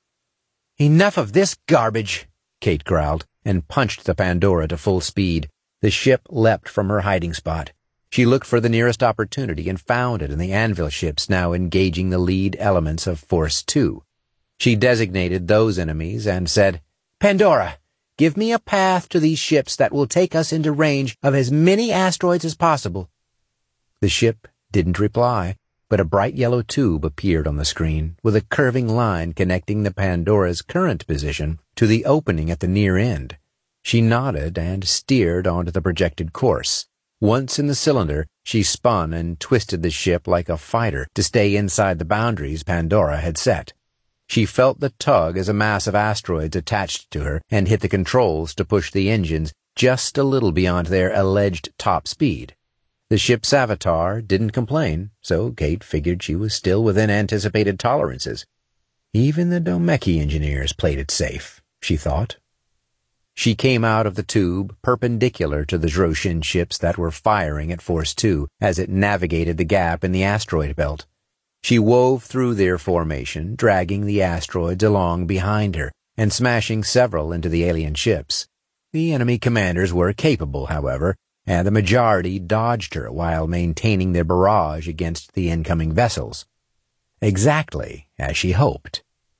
"Enough of this garbage," Kate growled, and punched the Pandora to full speed. The ship leapt from her hiding spot. She looked for the nearest opportunity and found it in the Anvil ships now engaging the lead elements of Force Two. She designated those enemies and said, "Pandora, give me a path to these ships that will take us into range of as many asteroids as possible." The ship didn't reply, but a bright yellow tube appeared on the screen with a curving line connecting the Pandora's current position to the opening at the near end. She nodded and steered onto the projected course. Once in the cylinder, she spun and twisted the ship like a fighter to stay inside the boundaries Pandora had set. She felt the tug as a mass of asteroids attached to her and hit the controls to push the engines just a little beyond their alleged top speed. The ship's avatar didn't complain, so Kate figured she was still within anticipated tolerances. Even the Domeki engineers played it safe, she thought. She came out of the tube perpendicular to the Zhoshin ships that were firing at Force Two as it navigated the gap in the asteroid belt. She wove through their formation, dragging the asteroids along behind her and smashing several into the alien ships. The enemy commanders were capable, however, and the majority dodged her while maintaining their barrage against the incoming vessels. Exactly as she hoped.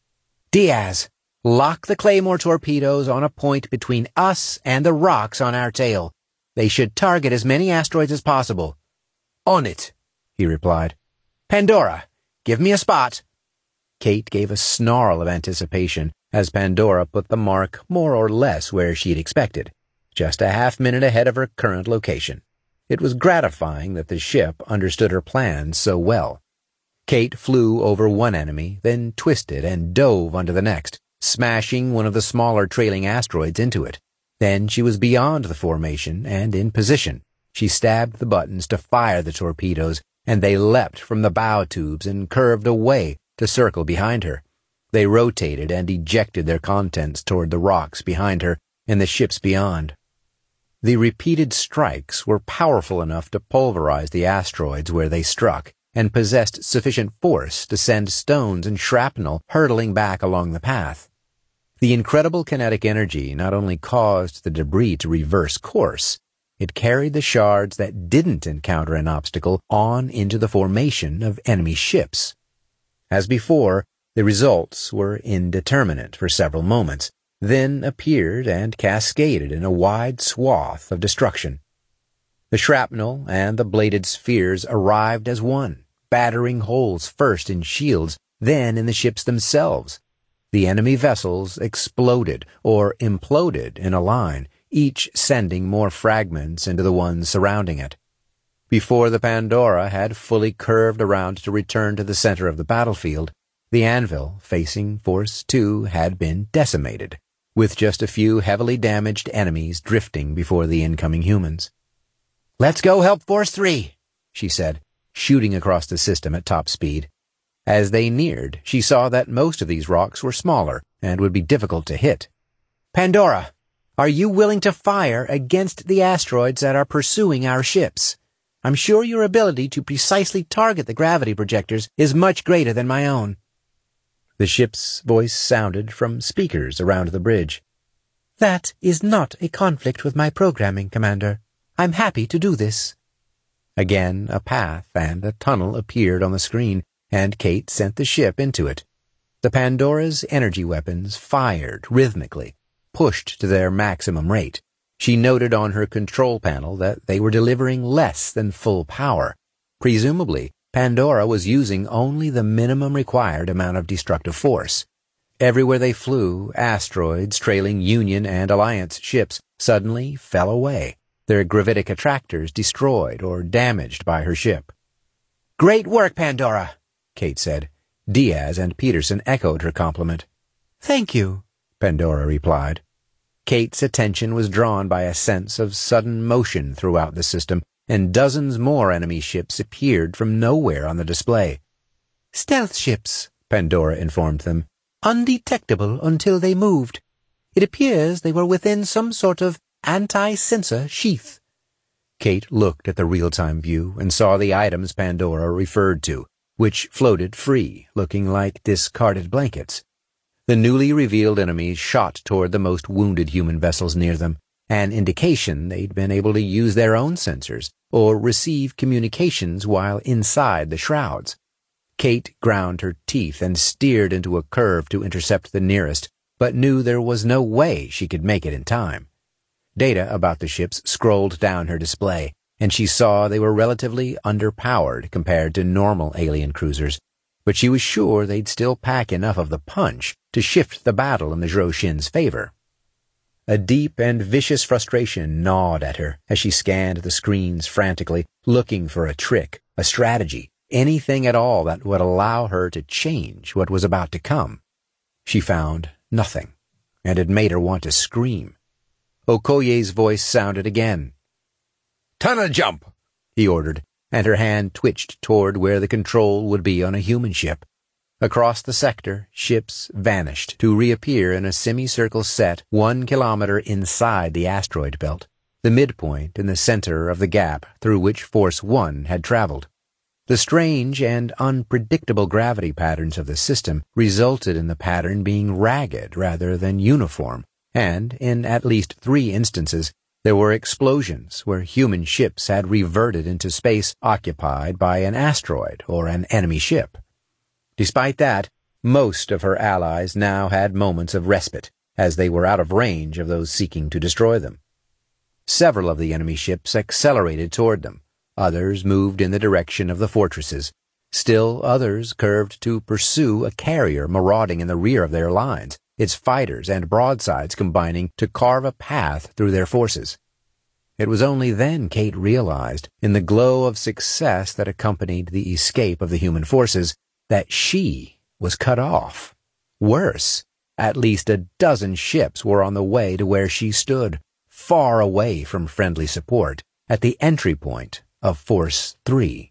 "Diaz, lock the Claymore torpedoes on a point between us and the rocks on our tail. They should target as many asteroids as possible." "On it," he replied. "Pandora, give me a spot." Kate gave a snarl of anticipation as Pandora put the mark more or less where she'd expected, just a half minute ahead of her current location. It was gratifying that the ship understood her plans so well. Kate flew over one enemy, then twisted and dove onto the next, smashing one of the smaller trailing asteroids into it. Then she was beyond the formation and in position. She stabbed the buttons to fire the torpedoes, and they leapt from the bow tubes and curved away to circle behind her. They rotated and ejected their contents toward the rocks behind her and the ships beyond. The repeated strikes were powerful enough to pulverize the asteroids where they struck, and possessed sufficient force to send stones and shrapnel hurtling back along the path. The incredible kinetic energy not only caused the debris to reverse course, it carried the shards that didn't encounter an obstacle on into the formation of enemy ships. As before, the results were indeterminate for several moments, then appeared and cascaded in a wide swath of destruction. The shrapnel and the bladed spheres arrived as one, battering holes first in shields, then in the ships themselves. The enemy vessels exploded or imploded in a line, each sending more fragments into the ones surrounding it. Before the Pandora had fully curved around to return to the center of the battlefield, the Anvil, facing Force Two, had been decimated, with just a few heavily damaged enemies drifting before the incoming humans. "Let's go help Force Three," she said, shooting across the system at top speed. As they neared, she saw that most of these rocks were smaller and would be difficult to hit. "Pandora, are you willing to fire against the asteroids that are pursuing our ships? I'm sure your ability to precisely target the gravity projectors is much greater than my own." The ship's voice sounded from speakers around the bridge. "That is not a conflict with my programming, Commander. I'm happy to do this." Again, a path and a tunnel appeared on the screen, and Kate sent the ship into it. The Pandora's energy weapons fired rhythmically, pushed to their maximum rate. She noted on her control panel that they were delivering less than full power. Presumably, Pandora was using only the minimum required amount of destructive force. Everywhere they flew, asteroids trailing Union and Alliance ships suddenly fell away, their gravitic attractors destroyed or damaged by her ship. "Great work, Pandora," Kate said. Diaz and Peterson echoed her compliment. "Thank you," Pandora replied. Kate's attention was drawn by a sense of sudden motion throughout the system, and dozens more enemy ships appeared from nowhere on the display. "Stealth ships," Pandora informed them. "Undetectable until they moved. It appears they were within some sort of anti-sensor sheath." Kate looked at the real-time view and saw the items Pandora referred to, which floated free, looking like discarded blankets. The newly revealed enemies shot toward the most wounded human vessels near them, an indication they'd been able to use their own sensors or receive communications while inside the shrouds. Kate ground her teeth and steered into a curve to intercept the nearest, but knew there was no way she could make it in time. Data about the ships scrolled down her display, and she saw they were relatively underpowered compared to normal alien cruisers, but she was sure they'd still pack enough of the punch to shift the battle in the Zhou-Shin's favor. A deep and vicious frustration gnawed at her as she scanned the screens frantically, looking for a trick, a strategy, anything at all that would allow her to change what was about to come. She found nothing, and it made her want to scream. Okoye's voice sounded again. "Tunnel jump," he ordered, and her hand twitched toward where the control would be on a human ship. Across the sector, ships vanished to reappear in a semicircle set one kilometer inside the asteroid belt, the midpoint in the center of the gap through which Force One had traveled. The strange and unpredictable gravity patterns of the system resulted in the pattern being ragged rather than uniform, and, in at least three instances, there were explosions where human ships had reverted into space occupied by an asteroid or an enemy ship. Despite that, most of her allies now had moments of respite, as they were out of range of those seeking to destroy them. Several of the enemy ships accelerated toward them. Others moved in the direction of the fortresses. Still others curved to pursue a carrier marauding in the rear of their lines, its fighters and broadsides combining to carve a path through their forces. It was only then Kate realized, in the glow of success that accompanied the escape of the human forces, that she was cut off. Worse, at least a dozen ships were on the way to where she stood, far away from friendly support, at the entry point of Force Three.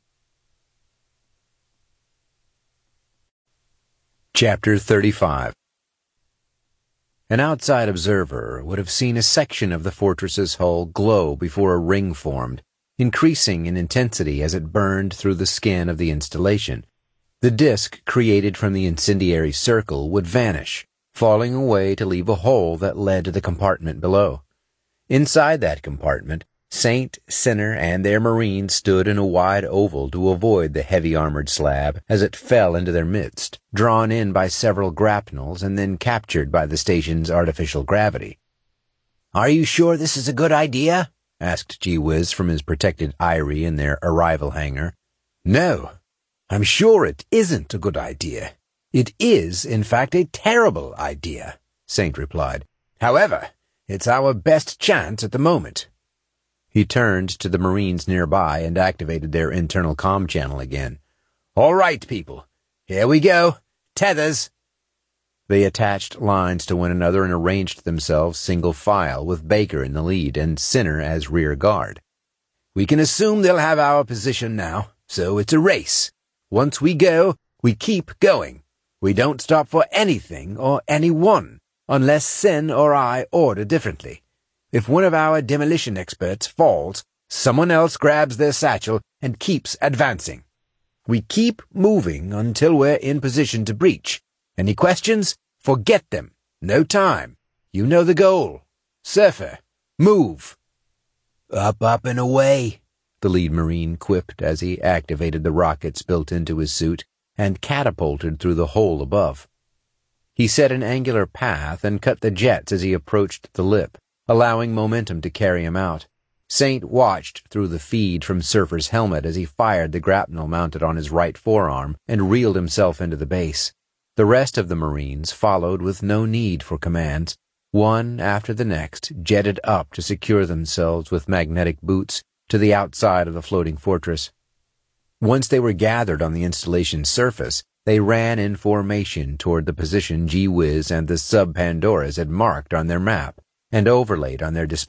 Chapter thirty-five. An outside observer would have seen a section of the fortress's hull glow before a ring formed, increasing in intensity as it burned through the skin of the installation. The disk created from the incendiary circle would vanish, falling away to leave a hole that led to the compartment below. Inside that compartment, Saint, Sinner, and their Marines stood in a wide oval to avoid the heavy armored slab as it fell into their midst, drawn in by several grapnels and then captured by the station's artificial gravity. "Are you sure this is a good idea?" asked Gee Whiz from his protected eyrie in their arrival hangar. "No, I'm sure it isn't a good idea. It is, in fact, a terrible idea," Saint replied. "However, it's our best chance at the moment." He turned to the Marines nearby and activated their internal comm channel again. "All right, people. Here we go. Tethers." They attached lines to one another and arranged themselves single file, with Baker in the lead and Sinner as rear guard. "We can assume they'll have our position now, so it's a race. Once we go, we keep going. We don't stop for anything or anyone, unless Sin or I order differently. If one of our demolition experts falls, someone else grabs their satchel and keeps advancing. We keep moving until we're in position to breach. Any questions? Forget them. No time. You know the goal. Surfer, move." "Up, up, and away," the lead Marine quipped as he activated the rockets built into his suit and catapulted through the hole above. He set an angular path and cut the jets as he approached the lip, allowing momentum to carry him out. Saint watched through the feed from Surfer's helmet as he fired the grapnel mounted on his right forearm and reeled himself into the base. The rest of the Marines followed with no need for commands. One after the next jetted up to secure themselves with magnetic boots to the outside of the floating fortress. Once they were gathered on the installation's surface, they ran in formation toward the position Gee Whiz and the sub-Pandoras had marked on their map and overlaid on their display